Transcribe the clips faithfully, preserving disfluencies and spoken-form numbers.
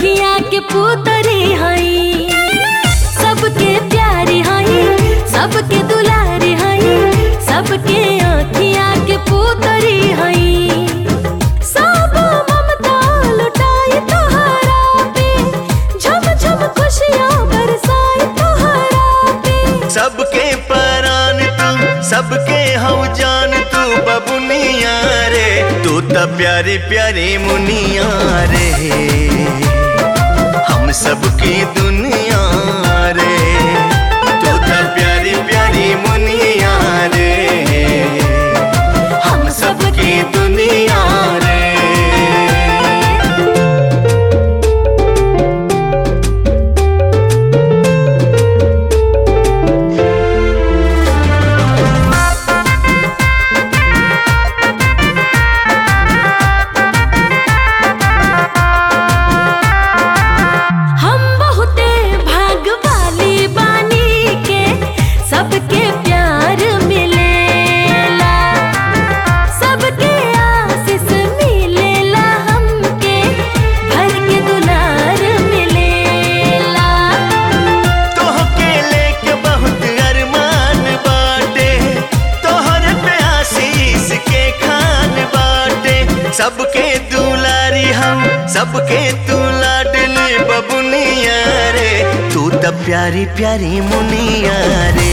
आँखिया के पुतरी हई, सबके प्यारी हई, सबके दुलारी हई, सबके आँखिया के पुतरी हई। सब ममता लुटाई तोहरा पे, झम झम खुशियाँ बरसाई तोहरा पे। सबके परान तू, सबके हऊ जान तू बबुनिया रे, तू त प्यारी प्यारी मुनिया रे, हम सबकी दुनिया रे, तू त प्यारी प्यारी मुनिया रे, हम सबकी दुनिया रे। सबके प्यार मिलेला, सबके आशीष मिलेला, हमके घर के दुलार मिलेला। तोहके लेके बहुत अरमान बाटे, तोहर पे आशीष के खान बाटे, सबके दुलारी हम, सबके तू लाडली बबुनिया रे, तू त प्यारी प्यारी मुनिया रे,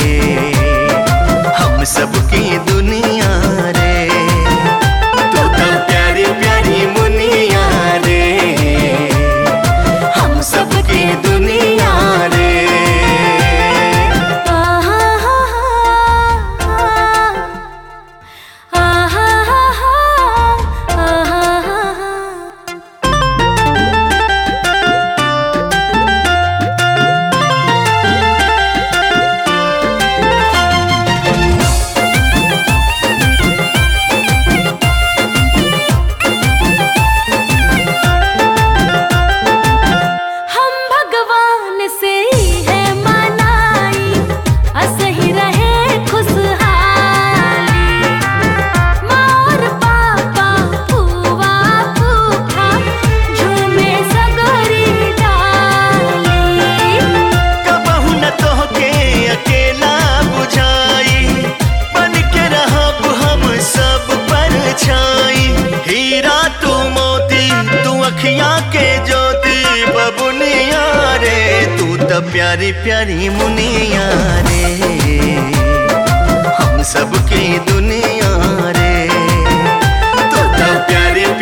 हम सबकी दुनिया रे, तू त प्यारी प्यारी मुनिया रे, हम सबकी दुनिया रे। हीरा तू मोती, तू अखियाँ के ज्योति बबुनिया रे, तू त प्यारी प्यारी मुनिया रे, हम सबकी दुनिया रे, तू त प्यारी